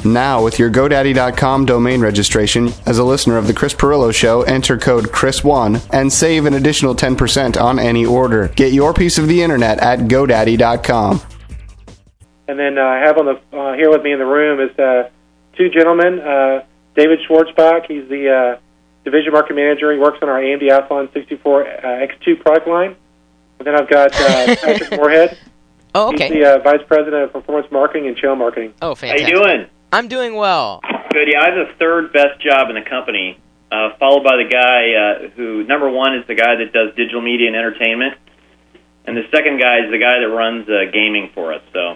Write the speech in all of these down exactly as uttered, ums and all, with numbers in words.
Now, with your GoDaddy dot com domain registration, as a listener of The Chris Pirillo Show, enter code Chris one and save an additional ten percent on any order. Get your piece of the internet at GoDaddy dot com. And then uh, I have on the uh, here with me in the room is uh, two gentlemen. Uh, David Schwartzbach, he's the uh, division market manager. He works on our A M D Athlon sixty-four X two product line. And then I've got uh, Patrick Moorhead. Oh, okay. He's the uh, vice president of performance marketing and channel marketing. Oh, fantastic. How you doing? I'm doing well. Good. Yeah, I have the third best job in the company, uh, followed by the guy uh, who, number one, is the guy that does digital media and entertainment, and the second guy is the guy that runs uh, gaming for us. So,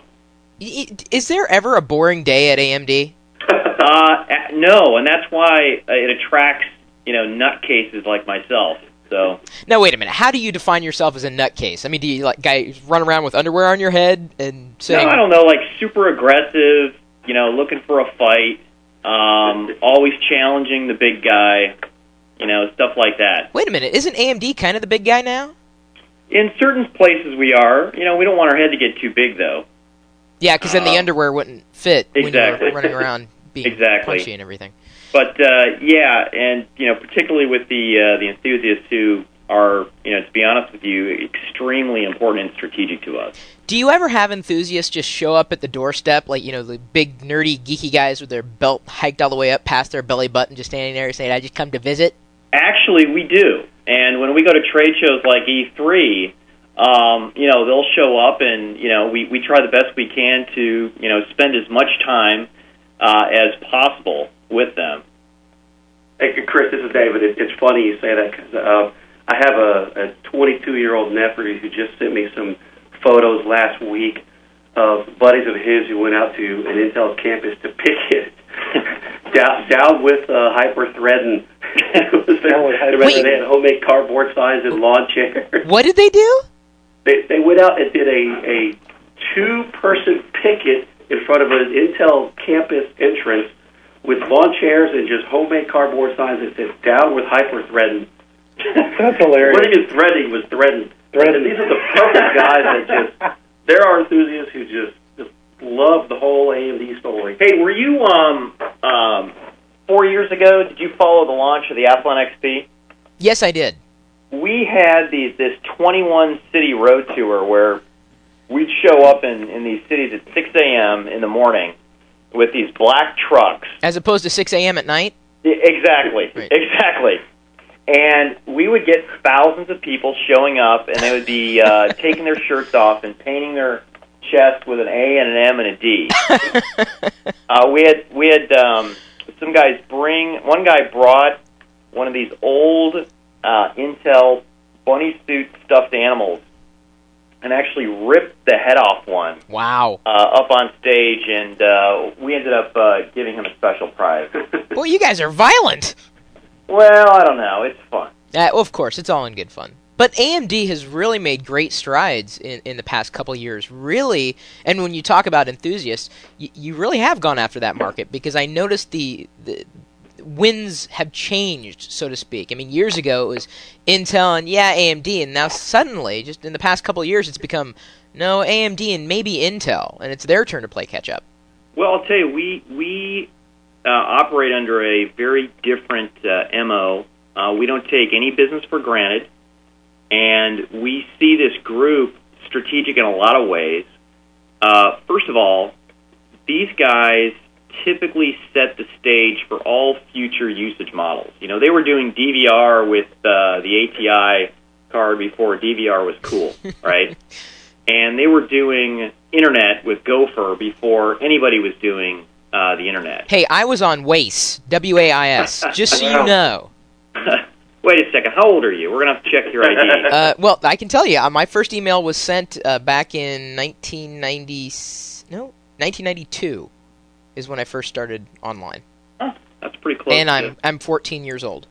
is there ever a boring day at A M D? uh, no, and that's why it attracts you know nutcases like myself. So now, wait a minute. How do you define yourself as a nutcase? I mean, do you like guys run around with underwear on your head and say? No, I don't know. Like super aggressive. You know, looking for a fight, um, always challenging the big guy, you know, stuff like that. Wait a minute, isn't A M D kind of the big guy now? In certain places we are. You know, we don't want our head to get too big, though. Yeah, because then the uh, underwear wouldn't fit exactly. when you're running around being exactly. punchy and everything. But, uh, yeah, and, you know, particularly with the uh, the enthusiasts who are, you know, to be honest with you, extremely important and strategic to us. Do you ever have enthusiasts just show up at the doorstep, like, you know, the big, nerdy, geeky guys with their belt hiked all the way up past their belly button, just standing there saying, I just come to visit? Actually, we do. And when we go to trade shows like E three, um, you know, they'll show up and, you know, we, we try the best we can to, you know, spend as much time uh, as possible with them. Hey, Chris, this is David. It, it's funny you say that because uh, I have a, a twenty-two-year-old nephew who just sent me some photos last week of buddies of his who went out to an Intel campus to picket down, down with uh, hyper-threading. Wait. They had homemade cardboard signs and lawn chairs. What did they do? They they went out and did a, a two-person picket in front of an Intel campus entrance with lawn chairs and just homemade cardboard signs that said down with hyper-threading. That's hilarious. What he was threading was threading. threading. These are the perfect guys that just, there are enthusiasts who just, just love the whole A M D story. Hey, were you, um, um, four years ago, did you follow the launch of the Athlon X P? Yes, I did. We had these, this twenty-one city road tour where we'd show up in, in these cities at six a.m. in the morning with these black trucks. As opposed to six a.m. at night? Exactly, right. exactly. And we would get thousands of people showing up, and they would be uh, taking their shirts off and painting their chest with an A and an M and a D. uh, we had we had um, some guys bring. One guy brought one of these old uh, Intel bunny suit stuffed animals, and actually ripped the head off one. Wow! Uh, up on stage, and uh, we ended up uh, giving him a special prize. Well, you guys are violent. Well, I don't know. It's fun. Uh, well, of course, it's all in good fun. But A M D has really made great strides in, in the past couple of years, really. And when you talk about enthusiasts, you, you really have gone after that market, because I noticed the, the winds have changed, so to speak. I mean, years ago it was Intel and, yeah, A M D, and now suddenly, just in the past couple of years, it's become, no, A M D and maybe Intel, and it's their turn to play catch-up. Well, I'll tell you, we... we Uh, operate under a very different uh, M O. Uh, we don't take any business for granted, and we see this group strategic in a lot of ways. Uh, first of all, these guys typically set the stage for all future usage models. You know, they were doing D V R with uh, the A T I card before D V R was cool, right? And they were doing Internet with Gopher before anybody was doing Uh, the Internet. Hey, I was on W A I S, W A I S, just so you know. Wait a second, how old are you? We're going to have to check your I D. Uh, well, I can tell you, uh, my first email was sent uh, back in nineteen ninety, no, nineteen ninety-two is when I first started online. Oh, that's pretty close. And I'm I'm fourteen years old.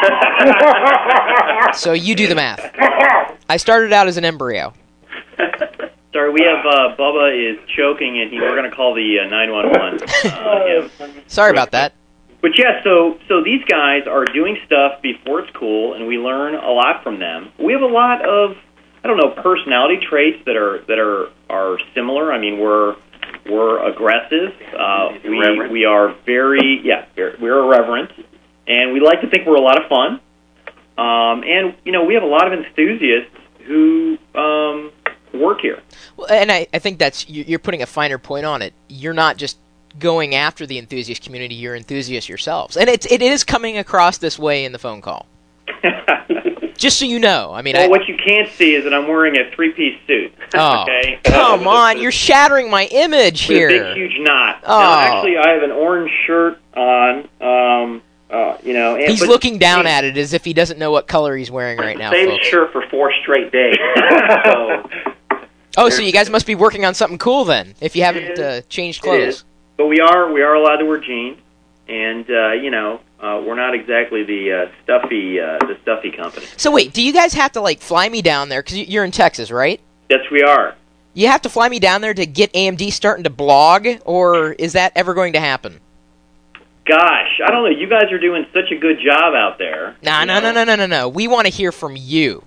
So you do the math. I started out as an embryo. Sorry, we have uh, Bubba is choking, and he, we're going to call the uh, nine one one. Uh, Sorry about that. But yeah, so so these guys are doing stuff before it's cool, and we learn a lot from them. We have a lot of, I don't know, personality traits that are that are are similar. I mean, we're we're aggressive. Uh, we Irreverent. we are very yeah very, we're irreverent, and we like to think we're a lot of fun. Um, and you know we have a lot of enthusiasts who um, work here. Well, and I, I think that's you- you're putting a finer point on it. You're not just going after the enthusiast community; you're enthusiasts yourselves, and it's it is coming across this way in the phone call. Just so you know, I mean, Well, I, what you can't see is that I'm wearing a three-piece suit. oh, Okay, come Uh, on, with- you're shattering my image with here. a big, huge knot. Oh. Now, actually, I have an orange shirt on. Um, uh, you know, and, He's but- looking down at it as if he doesn't know what color he's wearing right now, Same folks. shirt for four straight days. so, Oh, so you guys must be working on something cool then, if you haven't is. uh, changed It clothes. is. But we are we are allowed to wear jeans, and uh, you know uh, we're not exactly the uh, stuffy uh, the stuffy company. So wait, do you guys have to like fly me down there? Because you're in Texas, right? Yes, we are. You have to fly me down there to get A M D starting to blog, or is that ever going to happen? Gosh, I don't know. You guys are doing such a good job out there. No, you no, know. no, no, no, no, no. We want to hear from you.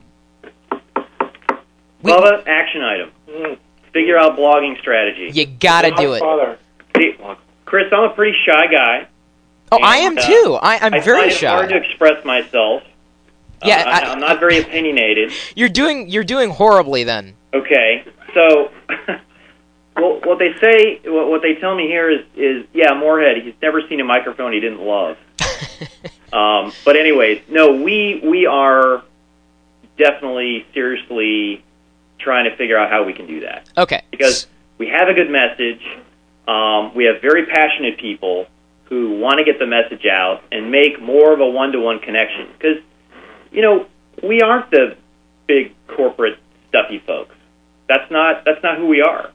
We, Bubba, action item. Figure out blogging strategy. you gotta do it. Father. See, Chris, I'm a pretty shy guy. Oh, I am And, uh, too. I, I'm I very find it hard to shy. express myself. Yeah, Uh, I- I, I'm not very opinionated. You're doing you're doing horribly then. Okay, so well, what they say, what, what they tell me here is, is yeah, Moorhead. He's never seen a microphone he didn't love. um, but anyways, no, we we are definitely seriously trying to figure out how we can do that Okay. because we have a good message. Um, we have very passionate people who want to get the message out and make more of a one-to-one connection because you know we aren't the big corporate stuffy folks. That's not that's not who we are.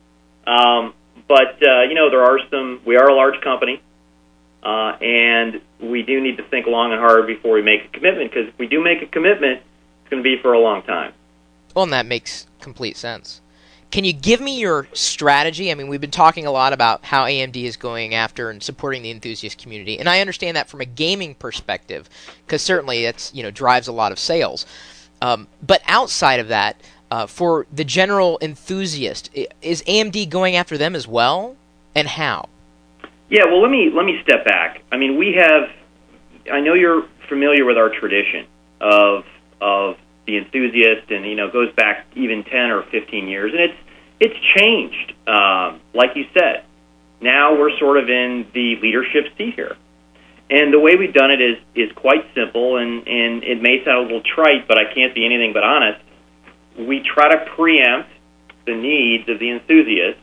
Um, but uh, you know, there are some. We are a large company, uh, and we do need to think long and hard before we make a commitment. Because if we do make a commitment, it's going to be for a long time. Well, and that makes complete sense. Can you give me your strategy? I mean, we've been talking a lot about how A M D is going after and supporting the enthusiast community, and I understand that from a gaming perspective, because certainly it's you know drives a lot of sales. Um, but outside of that, uh, for the general enthusiast, i- is A M D going after them as well, and how? Yeah. Well, let me let me step back. I mean, we have. I know you're familiar with our tradition of of the enthusiast, and you know, goes back even ten or fifteen years, and it's it's changed. Um, like you said, now we're sort of in the leadership seat here, and the way we've done it is is quite simple, and and it may sound a little trite, but I can't be anything but honest. We try to preempt the needs of the enthusiast,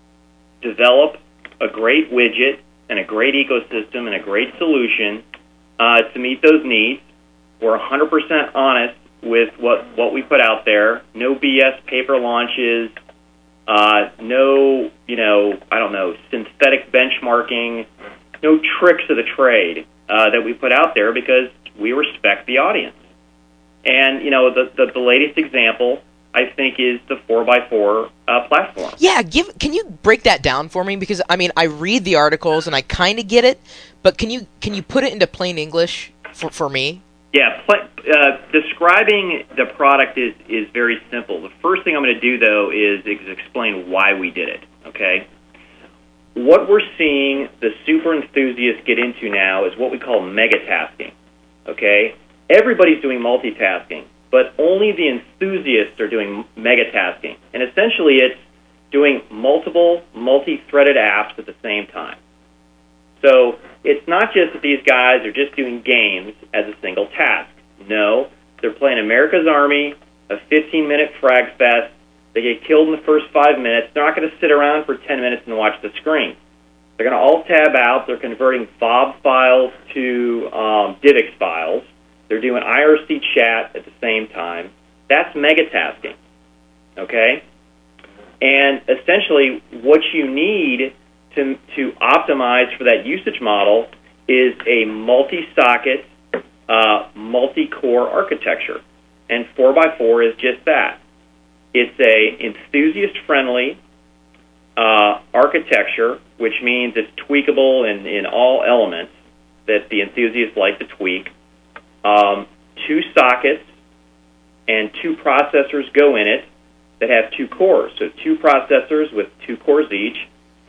develop a great widget and a great ecosystem and a great solution uh, to meet those needs. We're one hundred percent honest with what, what we put out there. No B S paper launches. Uh, no, you know, I don't know, synthetic benchmarking. No tricks of the trade uh, that we put out there because we respect the audience. And, you know, the, the, the latest example, I think, is the four by four uh, platform. Yeah, give. Can you break that down for me? Because I mean, I read the articles and I kind of get it, but can you can you put it into plain English for for me? Yeah, pl- uh, describing the product is, is very simple. The first thing I'm going to do, though, is, is explain why we did it, okay? What we're seeing the super enthusiasts get into now is what we call megatasking, okay? Everybody's doing multitasking, but only the enthusiasts are doing megatasking. And essentially it's doing multiple multi-threaded apps at the same time. So it's not just that these guys are just doing games as a single task. No, they're playing America's Army, a fifteen-minute frag fest. They get killed in the first five minutes. They're not going to sit around for ten minutes and watch the screen. They're going to alt-tab out. They're converting F O B files to um, DivX files. They're doing I R C chat at the same time. That's megatasking, okay? And essentially what you need to, to optimize for that usage model is a multi-socket, uh, multi-core architecture. And four by four is just that. It's a enthusiast-friendly uh, architecture, which means it's tweakable in, in all elements that the enthusiasts like to tweak. Um, two sockets and two processors go in it that have two cores. So two processors with two cores each,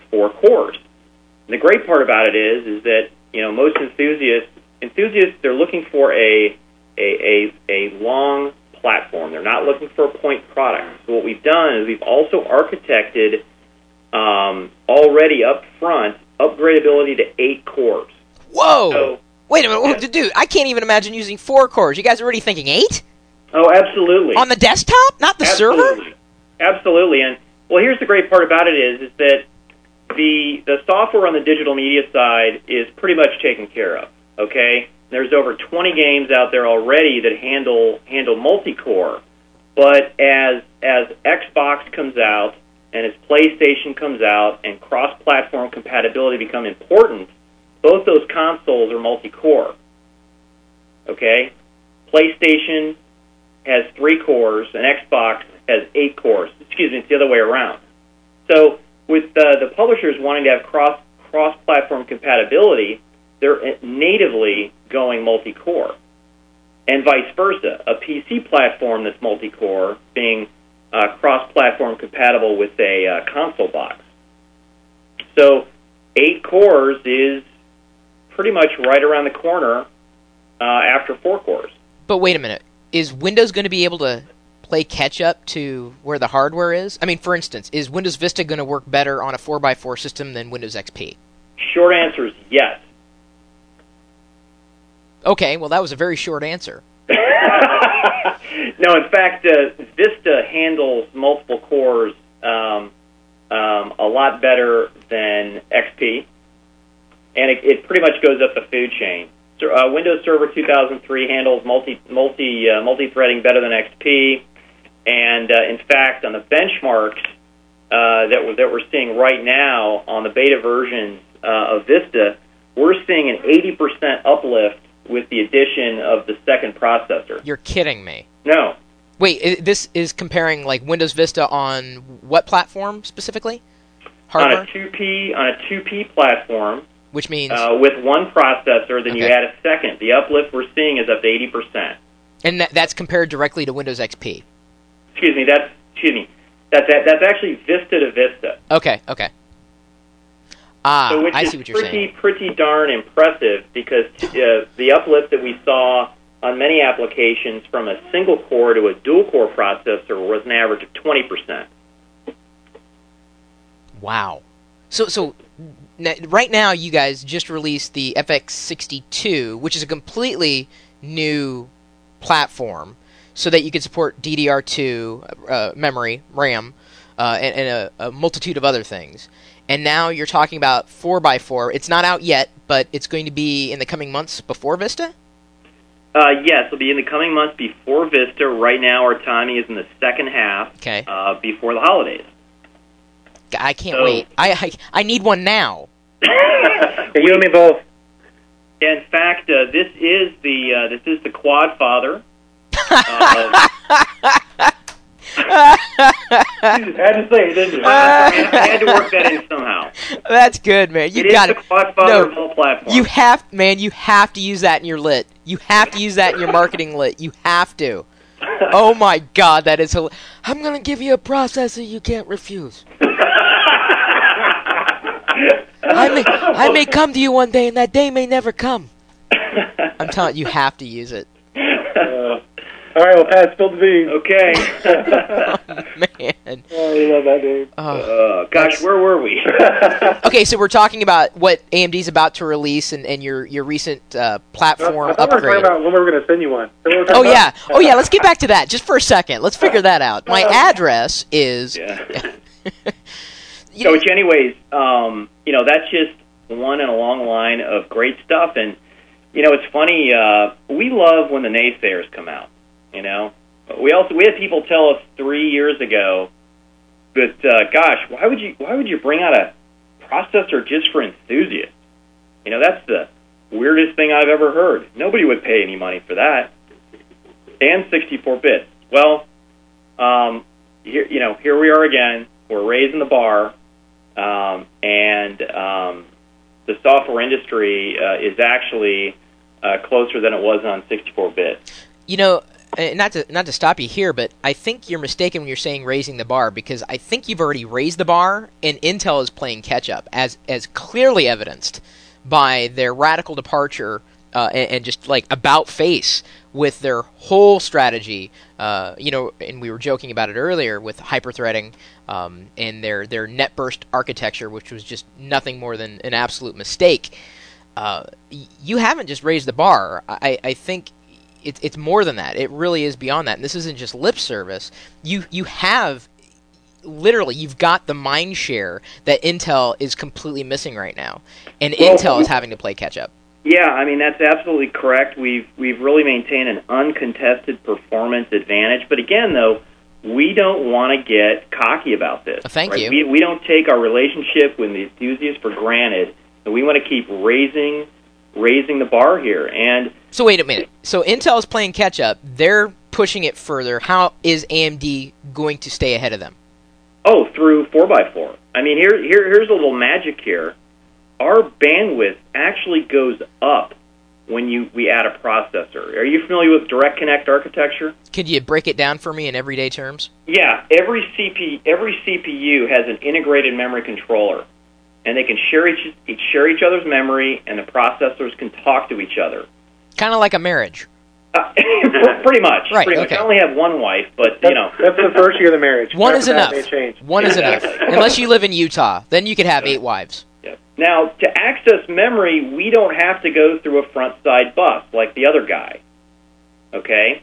four cores. And the great part about it is, is that you know most enthusiasts enthusiasts they're looking for a a a, a long platform. They're not looking for a point product. So what we've done is we've also architected um, already up front upgradability to eight cores. Whoa! So, Wait a minute, yeah. dude! I can't even imagine using four cores. You guys are already thinking eight Oh, absolutely. on the desktop, not the server. Absolutely. Absolutely. And well, here's the great part about it is, is that the the software on the digital media side is pretty much taken care of. Okay, there's over twenty games out there already that handle handle multi-core. But as as Xbox comes out and as PlayStation comes out and cross-platform compatibility become important, both those consoles are multi-core. Okay, PlayStation has three cores and Xbox has eight cores. Excuse me, it's the other way around. So with uh, the publishers wanting to have cross cross platform compatibility, they're natively going multi-core, and vice versa. A P C platform that's multi-core being uh, cross platform compatible with a uh, console box. So eight cores is pretty much right around the corner uh, after four cores. But wait a minute, is Windows going to be able to play catch-up to where the hardware is? I mean, for instance, is Windows Vista going to work better on a four by four system than Windows X P? Short answer is yes. Okay, well, that was a very short answer. No, in fact, uh, Vista handles multiple cores um, um, a lot better than X P, and it, it pretty much goes up the food chain. So, uh, Windows Server two thousand three handles multi multi uh, multi-threading better than X P, and uh, in fact, on the benchmarks uh, that we're, that we're seeing right now on the beta versions uh, of Vista, we're seeing an eighty percent uplift with the addition of the second processor. You're kidding me. No. Wait, i- this is comparing like Windows Vista on what platform specifically? Hardware? On a two P on a two P platform, which means uh, with one processor, then you Okay. add a second. The uplift we're seeing is up to eighty percent. and that, that's compared directly to Windows X P. Excuse me, that's excuse me. That's that, that's actually Vista to Vista. Okay, okay. Ah, So which I is see what you're pretty saying. pretty darn impressive because uh, the uplift that we saw on many applications from a single core to a dual core processor was an average of twenty percent. Wow. So, so n- right now you guys just released the F X sixty-two, which is a completely new platform, so that you can support D D R two uh, memory, RAM, uh, and, and a, a multitude of other things. And now you're talking about four by four. It's not out yet, but it's going to be in the coming months before Vista? Uh, yes, it'll be in the coming months before Vista. Right now, our timing is in the second half, Okay. uh, before the holidays. I can't So- wait. I, I I need one now. Yeah, you and me both. In fact, uh, this is the uh, this is the quad father. uh, You just had to say it, didn't you? I had to work that in somehow. That's good, man. You It is got the it. quad father No, of all platforms. You have, man. You have to use that in your lit. You have to use that in your marketing lit. You have to. Oh my God, that is. Hil- I'm gonna give you a processor you can't refuse. I may, I may come to you one day, and that day may never come. I'm telling you, you have to use it. Uh, all right, well, Pat, spill the beans. Okay. Man. Oh, I love that name. Oh. Uh, gosh, where were we? Okay, so we're talking about what A M D's about to release and, and your your recent uh, platform I thought we were talking upgrade. about when we were going to send you one. Is that what we were Oh talking yeah, about? oh yeah. Let's get back to that just for a second. Let's figure that out. My address is. Yeah. You So, know, which anyways, um, you know, that's just one in a long line of great stuff. And, you know, it's funny, uh, we love when the naysayers come out, you know. We also, we had people tell us three years ago that, uh, gosh, why would you, why would you bring out a processor just for enthusiasts? You know, that's the weirdest thing I've ever heard. Nobody would pay any money for that. And sixty-four bits. Well, um, here, you know, here we are again. We're raising the bar. Um, and um, the software industry uh, is actually uh, closer than it was on sixty-four bit. you know, and not to not to stop you here, but I think you're mistaken when you're saying raising the bar, because I think you've already raised the bar, and Intel is playing catch up, as as clearly evidenced by their radical departure uh, and, and just like about face with their whole strategy. Uh, you know, and we were joking about it earlier with hyperthreading um, and their their net burst architecture, which was just nothing more than an absolute mistake. Uh, you haven't just raised the bar. I, I think it's it's more than that. It really is beyond that. And this isn't just lip service. You you have literally you've got the mind share that Intel is completely missing right now, and well, Intel is having to play catch up. Yeah, I mean that's absolutely correct. We've we've really maintained an uncontested performance advantage. But again, though, we don't want to get cocky about this. Thank right? you. We we don't take our relationship with the enthusiasts for granted. And we want to keep raising raising the bar here. And so wait a minute. So Intel is playing catch up. They're pushing it further. How is A M D going to stay ahead of them? Oh, through four by four. I mean, here, here here's a little magic here. Our bandwidth actually goes up when you we add a processor. Are you familiar with direct connect architecture? Could you break it down for me in everyday terms? Yeah, every C P every C P U has an integrated memory controller. And they can share each share each other's memory, and the processors can talk to each other. Kind of like a marriage. Uh, pretty much. Right. Pretty okay. much. I only have one wife, but that's, you know that's the first year of the marriage. One After is enough. One is enough. Unless you live in Utah, then you could have eight wives. Yeah. Now, to access memory, we don't have to go through a front-side bus like the other guy. Okay.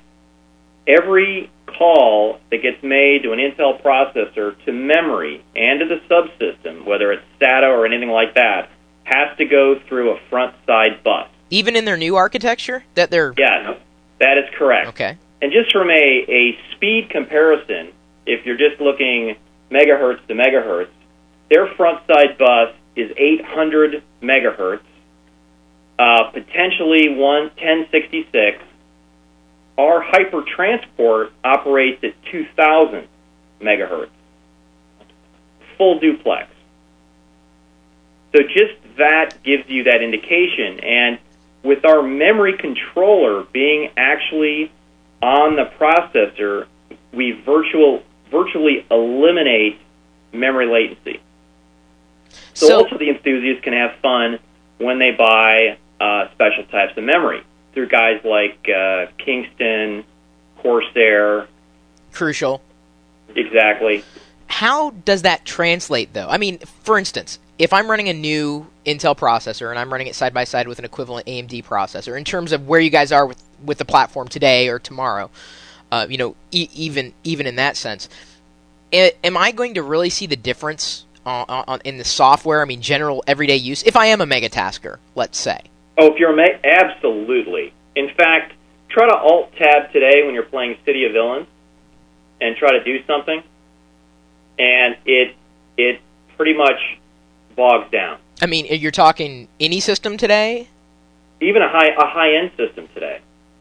Every call that gets made to an Intel processor to memory and to the subsystem, whether it's SATA or anything like that, has to go through a front-side bus. Even in their new architecture? That they're Yes, that is correct. Okay. And just from a, a speed comparison, if you're just looking megahertz to megahertz, their front-side bus is eight hundred megahertz, uh, potentially one ten sixty-six. Our hypertransport operates at two thousand megahertz, full duplex. So just that gives you that indication. And with our memory controller being actually on the processor, we virtual, virtually eliminate memory latency. So, So also the enthusiasts can have fun when they buy uh, special types of memory through guys like uh, Kingston, Corsair. Crucial. Exactly. How does that translate, though? I mean, for instance, if I'm running a new Intel processor and I'm running it side by side with an equivalent A M D processor, in terms of where you guys are with, with the platform today or tomorrow, uh, you know, e- even even in that sense, a- am I going to really see the difference on, on, in the software? I mean, general everyday use. If I am a megatasker, let's say. Oh, if you're a ma- absolutely. In fact, try to Alt-Tab today when you're playing City of Villains and try to do something, and it it pretty much bogs down. I mean, you're talking any system today? Even a high a high-end system today.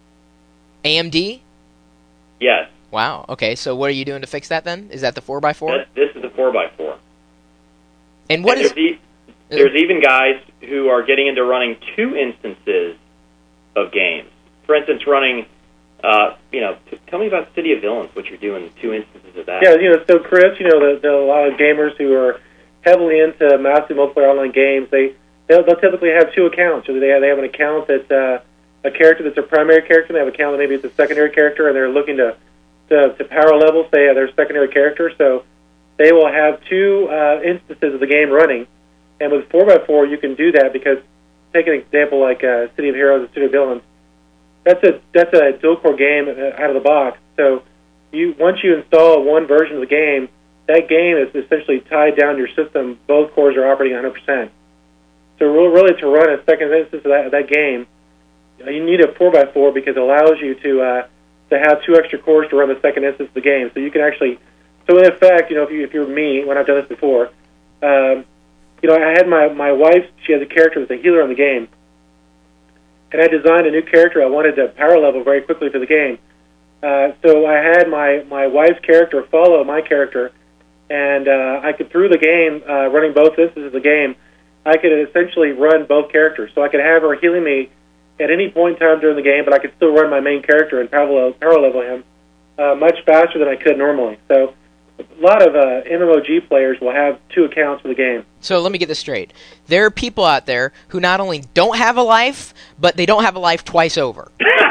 A M D? Yes. Wow. Okay, so what are you doing to fix that then? Is that the four by four? This, this is a four by four. And what and is... There's, e- there's even guys who are getting into running two instances of games. For instance, running, uh, you know, t- tell me about City of Villains, what you're doing, two instances of that. Yeah, you know, so Chris, you know, the, the, a lot of gamers who are heavily into massive multiplayer online games, they, they'll, they'll typically have two accounts. So they have, they have an account that's uh, a character that's a primary character, and they have an account that maybe it's a secondary character, and they're looking to, to, to power level, say, their secondary character. So they will have two uh, instances of the game running. And with four by four, you can do that because, take an example like uh, City of Heroes and City of Villains, that's a that's a dual-core game out of the box. So you once you install one version of the game, that game is essentially tied down to your system. Both cores are operating one hundred percent. So really, to run a second instance of that, of that game, you need a four by four because it allows you to uh, to have two extra cores to run the second instance of the game. So you can actually, so in effect, you know, if you if you're me, when I've done this before, um, you know, I had my my wife. She has a character that's a healer in the game, and I designed a new character. I wanted to power level very quickly for the game. Uh, so I had my my wife's character follow my character, and uh, I could through the game, uh, running both instances of the game, I could essentially run both characters. So I could have her healing me at any point in time during the game, but I could still run my main character and parallel, parallel level him uh, much faster than I could normally. So a lot of uh, M M O G players will have two accounts for the game. So let me get this straight. There are people out there who not only don't have a life, but they don't have a life twice over.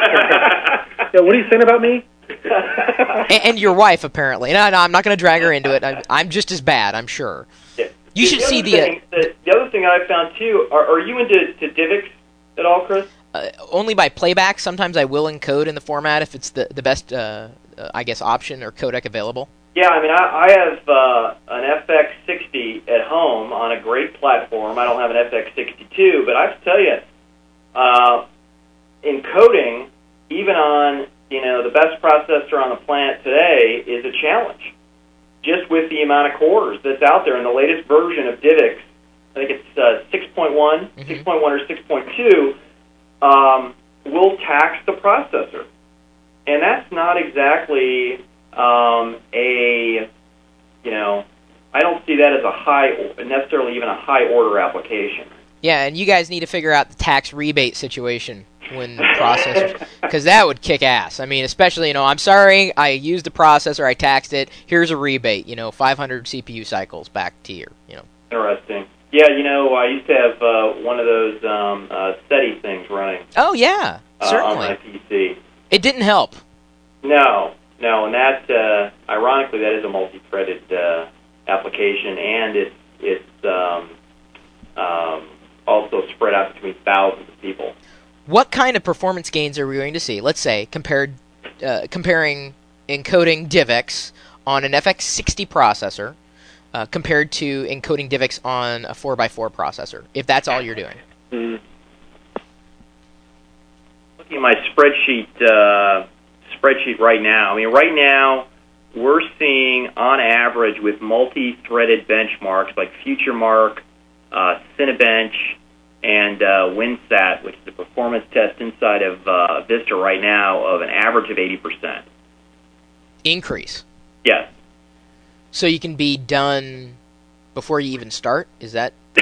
So what are you saying about me? and, and your wife, apparently. No, no, I'm not going to drag her into it. I, I'm just as bad, I'm sure. Yeah. You should the see other the... Thing, Uh, the, the other thing I found, too, are, are you into to DivX at all, Chris? Uh, only by playback. Sometimes I will encode in the format if it's the, the best, uh, uh, I guess, option or codec available. Yeah, I mean, I, I have uh, an F X sixty at home on a great platform. I don't have an F X sixty-two, but I have to tell you, uh, encoding, even on, you know, the best processor on the planet today, is a challenge. Just with the amount of cores that's out there. In the latest version of DivX, I think it's uh, six point one, mm-hmm. six point one or six point two, um, will tax the processor. And that's not exactly um, a, you know, I don't see that as a high, necessarily even a high order application. Yeah, and you guys need to figure out the tax rebate situation when the processors, because that would kick ass. I mean, especially, you know, I'm sorry, I used the processor, I taxed it, here's a rebate, you know, five hundred C P U cycles back to you, you know. Interesting. Yeah, you know, I used to have uh, one of those um, uh, SETI things running. Oh, yeah, certainly. Uh, on my P C. It didn't help. No, no, and that, uh, ironically, that is a multi-threaded uh, application, and it's, it's um, um, also spread out between thousands of people. What kind of performance gains are we going to see? Let's say, compared, uh, comparing encoding DivX on an F X sixty processor uh, compared to encoding DivX on a four by four processor, if that's all you're doing. Mm-hmm. Looking at my spreadsheet, uh, spreadsheet right now, I mean, right now, we're seeing, on average, with multi-threaded benchmarks like FutureMark, uh, Cinebench, and uh, WinSat, which is a performance test inside of uh, Vista right now, of an average of eighty percent. Increase? Yes. So you can be done before you even start? Is that... Is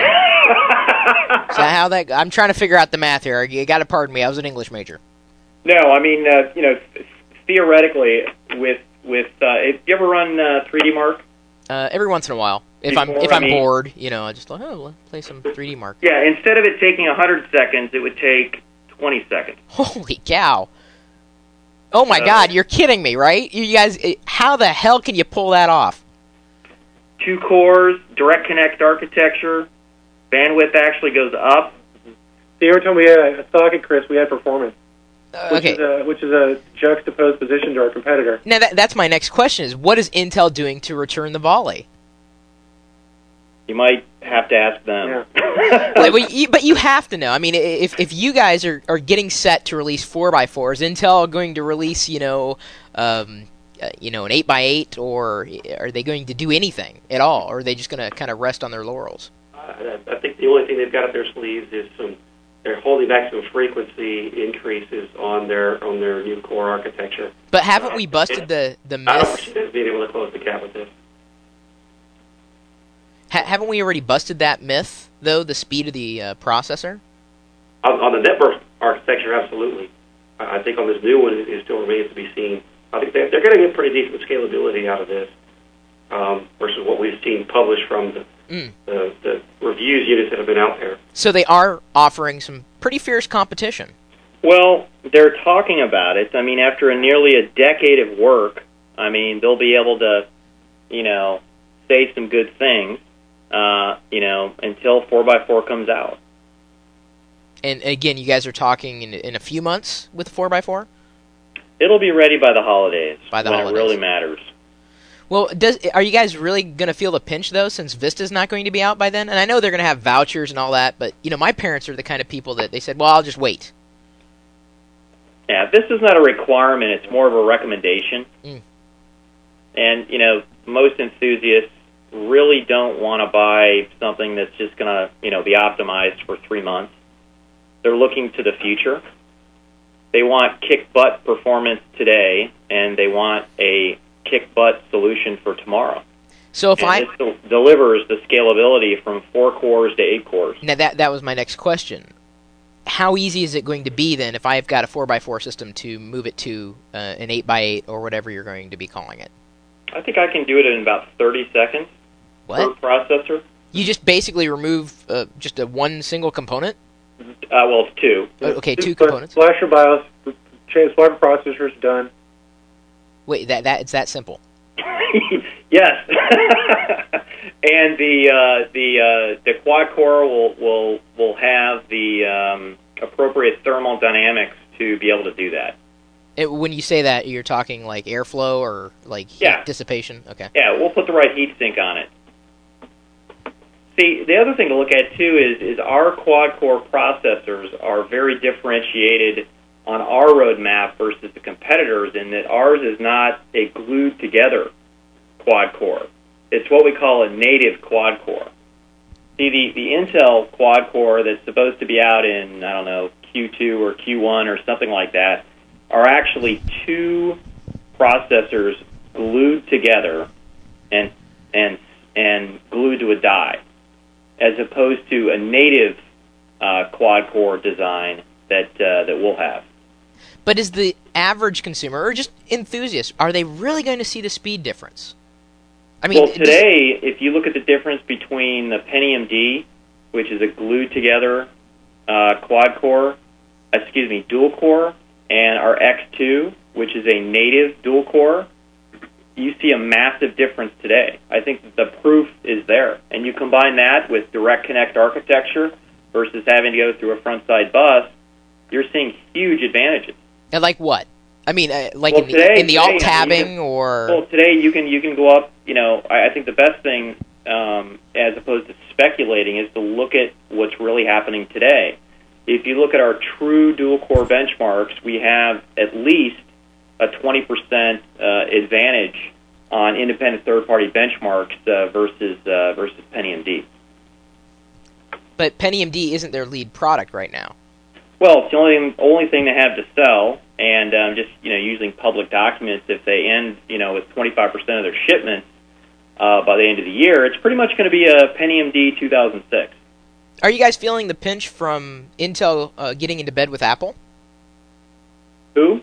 that how that... I'm trying to figure out the math here. You got to pardon me. I was an English major. No, I mean, uh, you know, theoretically, with... with uh, if you ever run uh, three D Mark? Uh, every once in a while. If I'm if I'm bored, you know, I just like, oh, let's play some three D Mark. Yeah, instead of it taking one hundred seconds, it would take twenty seconds. Holy cow. Oh my uh, God, you're kidding me, right? You guys, how the hell can you pull that off? Two cores, direct connect architecture, bandwidth actually goes up. See, every time we had a socket, Chris, we had performance. Uh, which, okay. is a, which is a juxtaposed position to our competitor. Now, that, that's my next question, is what is Intel doing to return the volley? You might have to ask them. Yeah. but, you, but you have to know. I mean, if if you guys are, are getting set to release four by four, is Intel going to release, you know, um, uh, you know, an eight by eight, or are they going to do anything at all, or are they just going to kind of rest on their laurels? Uh, I think the only thing they've got up their sleeves is some. They're holding back some frequency increases on their on their new core architecture. But haven't we busted the the myth? I don't see them being able to close the gap with this. Ha- haven't we already busted that myth, though, the speed of the uh, processor? On, on the network architecture, absolutely. I, I think on this new one, it, it still remains to be seen. I think they're, they're going to get pretty decent scalability out of this um, versus what we've seen published from the, mm. the, the reviews units that have been out there. So they are offering some pretty fierce competition. Well, they're talking about it. I mean, after a nearly a decade of work, I mean, they'll be able to, you know, say some good things. Uh, you know, until four by four comes out. And again, you guys are talking in, in a few months with four by four? It'll be ready by the holidays, by the when holidays. It really matters. Well, does are you guys really going to feel the pinch, though, since Vista's not going to be out by then? And I know they're going to have vouchers and all that, but, you know, my parents are the kind of people that they said, well, I'll just wait. Yeah, this is not a requirement. It's more of a recommendation. Mm. And, you know, most enthusiasts really don't want to buy something that's just going to, you know, be optimized for three months. They're looking to the future. They want kick-butt performance today, and they want a kick-butt solution for tomorrow. So if and I this del- delivers the scalability from four cores to eight cores. Now that that was my next question. how easy is it going to be then if I've got a four by four system to move it to uh, an eight by eight or whatever you're going to be calling it? I think I can do it in about thirty seconds What? per processor. You just basically remove uh, just a one single component? Uh, well, it's two. Oh, okay, two Flash- components. Flash your BIOS, change swap processors, done. Wait, that that it's that simple? Yes. And the uh, the uh, the quad core will will will have the um, appropriate thermal dynamics to be able to do that. It, when you say that, you're talking like airflow or like heat Yeah. dissipation? Okay. Yeah, we'll put the right heat sink on it. See, the other thing to look at too is is our quad core processors are very differentiated on our roadmap versus the competitors in that ours is not a glued together quad core. It's what we call a native quad core. See, the, the Intel quad core that's supposed to be out in, I don't know, Q two or Q one or something like that are actually two processors glued together and and and glued to a die, as opposed to a native uh, quad core design that uh, that we'll have. But is the average consumer, or just enthusiast, are they really going to see the speed difference? I mean, well, today, if you look at the difference between the Pentium D, which is a glued together uh, quad core, excuse me, dual core, and our X two, which is a native dual core, you see a massive difference today. I think the proof is there. And you combine that with direct connect architecture versus having to go through a front side bus, you're seeing huge advantages. And like what? I mean, uh, like well, in, today, the, in the today, alt tabbing, can, or well, today you can you can go up. You know, I, I think the best thing, um, as opposed to speculating, is to look at what's really happening today. If you look at our true dual core benchmarks, we have at least a twenty percent uh, advantage on independent third party benchmarks uh, versus uh, versus Pentium D. But Pentium D isn't their lead product right now. Well, it's the only only thing they have to sell, and um, just you know, using public documents, if they end you know with twenty-five percent of their shipments uh, by the end of the year, it's pretty much going to be a Pentium D two thousand six. Are you guys feeling the pinch from Intel uh, getting into bed with Apple? Who?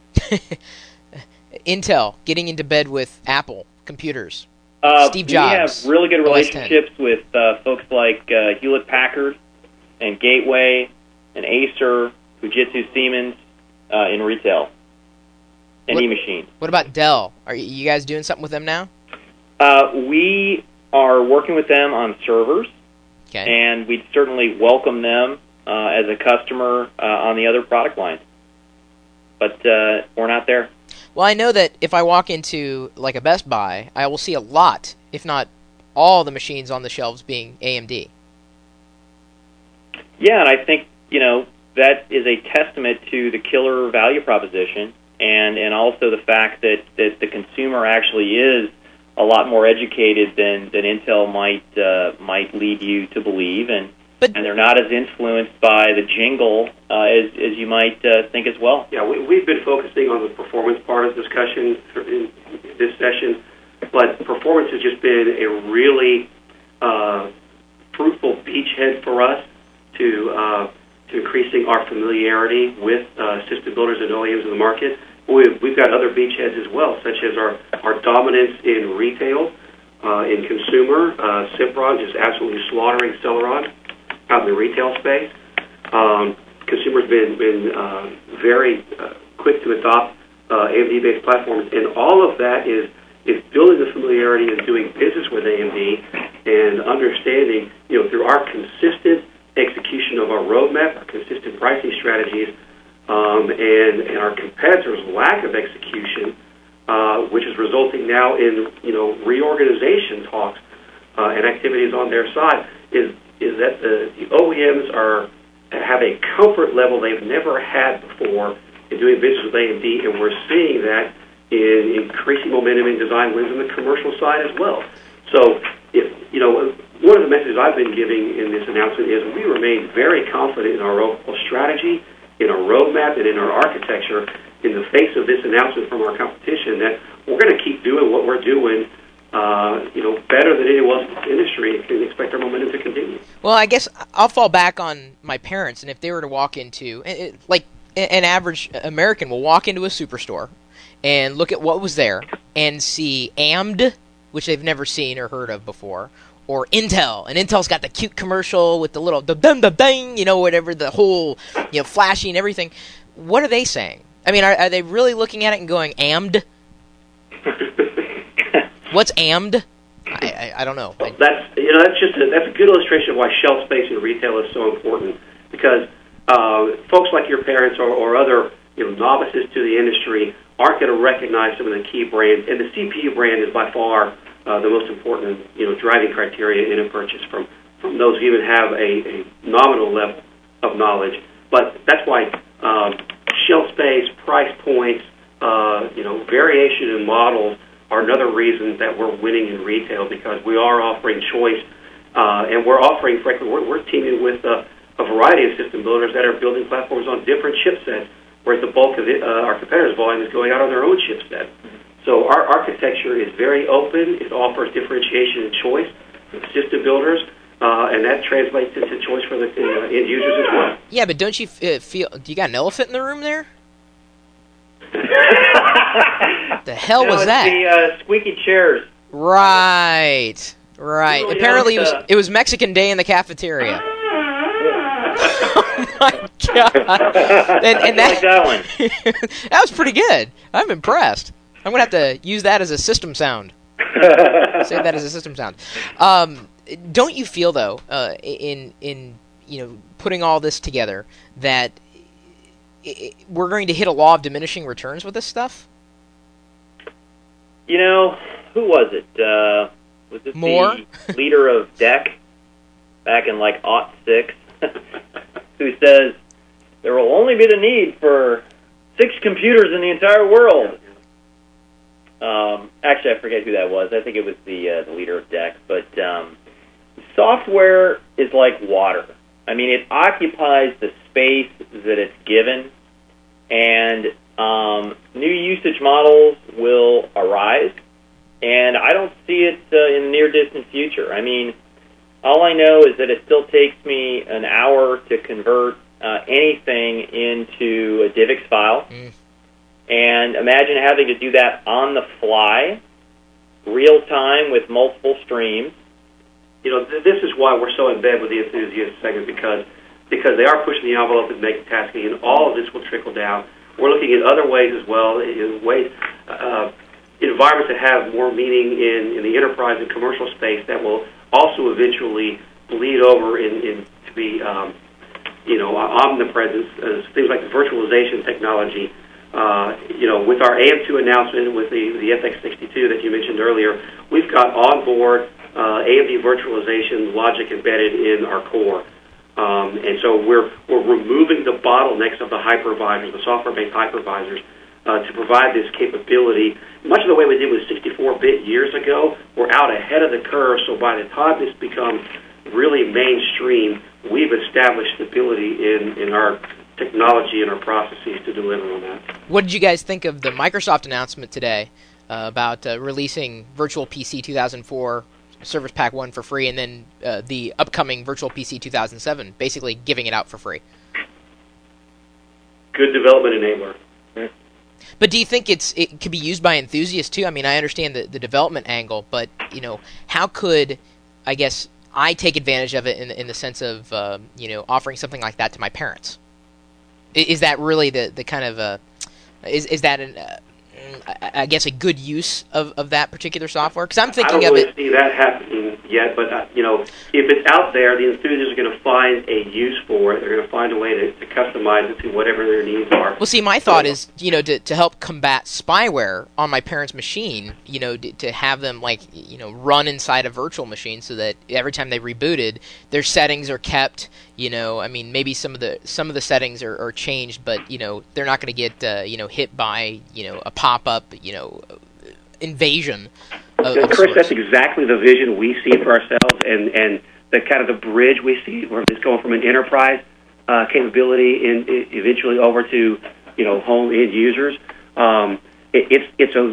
Intel getting into bed with Apple computers. Uh, Steve Jobs. We have really good O S ten. relationships with uh, folks like uh, Hewlett Packard and Gateway and Acer, Fujitsu, Siemens uh, in retail and What- eMachine. What about Dell? Are you guys doing something with them now? Uh, we are working with them on servers, Okay. and we'd certainly welcome them uh, as a customer uh, on the other product lines. But uh, we're not there. Well, I know that if I walk into like a Best Buy, I will see a lot, if not all, the machines on the shelves being A M D. Yeah, and I think, you know, that is a testament to the killer value proposition and, and also the fact that, that the consumer actually is a lot more educated than, than Intel might uh, might lead you to believe, and But- and they're not as influenced by the jingle uh, as, as you might uh, think as well. Yeah, we, we've been focusing on the performance part of the discussion for- in this session, but performance has just been a really uh, fruitful beachhead for us to uh, to increasing our familiarity with uh, system builders and O E Ms in the market. We've, we've got other beachheads as well, such as our, our dominance in retail, uh, in consumer. Uh, Sempron just absolutely slaughtering Celeron out in the retail space. Um, consumers been been uh, very uh, quick to adopt uh, A M D-based platforms, and all of that is is building the familiarity and doing business with A M D and understanding, you know, through our consistent execution of our roadmap, our consistent pricing strategies, um, and, and our competitors' lack of execution, uh, which is resulting now in, you know, reorganization talks uh, and activities on their side, is is that the, the O E Ms are have a comfort level they've never had before in doing business with A M D, and we're seeing that in increasing momentum in design wins on the commercial side as well. So, if, you know, one of the messages I've been giving in this announcement is we remain very confident in our overall strategy, in our roadmap, and in our architecture in the face of this announcement from our competition that we're going to keep doing what we're doing uh, you know, better than anyone else in the industry, and can expect our momentum to continue. Well, I guess I'll fall back on my parents, and if they were to walk into, it, like an average American will walk into a superstore and look at what was there and see A M D, which they've never seen or heard of before, or Intel, and Intel's got the cute commercial with the little dum dum dum ding, you know, whatever, the whole, you know, flashy and everything. What are they saying? I mean, are, are they really looking at it and going, A M D? What's A M D? I, I, I don't know. Well, that's you know that's just a, that's a good illustration of why shelf space in retail is so important, because uh, folks like your parents or, or other you know novices to the industry aren't going to recognize some of the key brands, and the C P U brand is by far uh, the most important you know driving criteria in a purchase from from those who even have a, a nominal level of knowledge. But that's why um, shelf space, price points, uh, you know variation in models are another reason that we're winning in retail, because we are offering choice, uh, and we're offering, frankly, we're, we're teaming with uh, a variety of system builders that are building platforms on different chipsets, whereas the bulk of it, uh, our competitors' volume is going out on their own chipset. So our architecture is very open. It offers differentiation and choice for the system builders, uh, and that translates into choice for the uh, end users as well. Yeah, but don't you uh, feel, do you got an elephant in the room there? The hell no, was it's that? The uh, squeaky chairs. Right, right. Really Apparently, it was uh, it was Mexican Day in the cafeteria. Oh my god! And, and I like that one. that was pretty good. I'm impressed. I'm gonna have to use that as a system sound. Save that as a system sound. Um, don't you feel though, uh, in in you know putting all this together, that we're going to hit a law of diminishing returns with this stuff? You know, who was it? Uh, was it Moore? the leader of D E C back in like aught six, who says there will only be the need for six computers in the entire world? Um, actually, I forget who that was. I think it was the uh, the leader of D E C. But um, software is like water. I mean, it occupies the space that it's given, and um, new usage models will arise, and I don't see it uh, in the near-distant future. I mean, all I know is that it still takes me an hour to convert uh, anything into a DivX file, mm. and imagine having to do that on the fly, real-time with multiple streams. You know, th- this is why we're so in bed with the enthusiast segment, because because they are pushing the envelope and making tasking, and all of this will trickle down. We're looking at other ways as well, in ways, uh, environments that have more meaning in, in the enterprise and commercial space that will also eventually bleed over in, in to be, um, you know, omnipresent. Uh, things like the virtualization technology. Uh, you know, with our A M two announcement, with the, the F X sixty-two that you mentioned earlier, we've got onboard uh, A M D virtualization logic embedded in our core. Um, and so we're we're removing the bottlenecks of the hypervisors, the software-based hypervisors, uh, to provide this capability. Much of the way we did with sixty-four bit years ago, we're out ahead of the curve. So by the time this becomes really mainstream, we've established stability in, in our technology and our processes to deliver on that. What did you guys think of the Microsoft announcement today uh, about uh, releasing Virtual P C two thousand four Service Pack one for free, and then uh, the upcoming Virtual P C two thousand seven, basically giving it out for free? Good development enabler. Yeah. But do you think it's it could be used by enthusiasts too? I mean, I understand the, the development angle, but you know, how could I guess I take advantage of it in in the sense of uh, you know offering something like that to my parents? Is, is that really the the kind of uh, is is that an uh, I guess a good use of, of that particular software? Because I'm thinking I don't of really it. see that happening yet, but uh, you know, if it's out there, the enthusiasts are going to find a use for it. They're going to find a way to, to customize it to whatever their needs are. Well, see, my thought so, is, you know, to to help combat spyware on my parents' machine, you know, to, to have them like, you know, run inside a virtual machine so that every time they rebooted, their settings are kept. You know, I mean, maybe some of the some of the settings are, are changed, but you know, they're not going to get uh, you know hit by you know a pop up you know invasion. Of, of Chris, that's exactly the vision we see for ourselves, and and the kind of the bridge we see where it's going from an enterprise uh, capability and eventually over to you know home end users. Um, it, it's it's a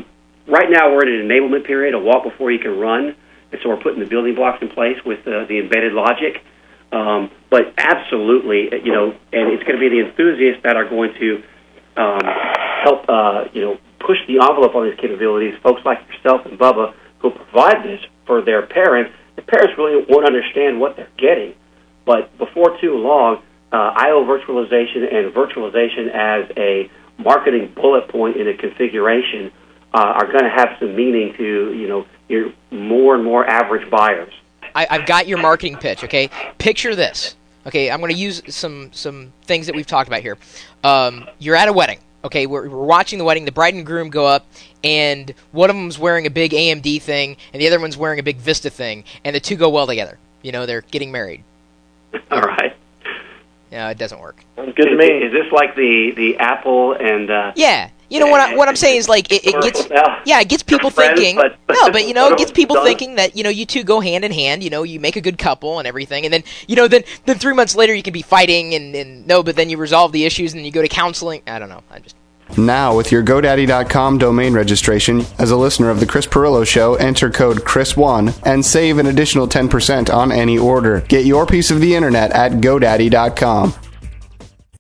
right now we're in an enablement period, a walk before you can run, and so we're putting the building blocks in place with uh, the embedded logic. Um, but absolutely, you know, and it's going to be the enthusiasts that are going to um, help, uh, you know, push the envelope on these capabilities. Folks like yourself and Bubba who provide this for their parents. The parents really won't understand what they're getting, but before too long, uh, I O virtualization and virtualization as a marketing bullet point in a configuration uh, are going to have some meaning to, you know, your more and more average buyers. I, I've got your marketing pitch, okay? Picture this. Okay, I'm going to use some some things that we've talked about here. Um, you're at a wedding. Okay, we're, we're watching the wedding. The bride and groom go up, and one of them's wearing a big A M D thing, and the other one's wearing a big Vista thing, and the two go well together. You know, they're getting married. All right. Yeah, it doesn't work. Sounds good to me. Is this like the, the Apple and... Uh, yeah. You know, what, I, what I'm saying is, like, it, it gets... Yeah, it gets people friends, thinking... but- No, but, you know, it gets people done. thinking that, you know, you two go hand in hand, you know, you make a good couple and everything, and then, you know, then, then three months later you can be fighting, and, and no, but then you resolve the issues, and then you go to counseling. I don't know. I just... Now, with your GoDaddy dot com domain registration, as a listener of The Chris Pirillo Show, enter code Chris one and save an additional ten percent on any order. Get your piece of the internet at GoDaddy dot com.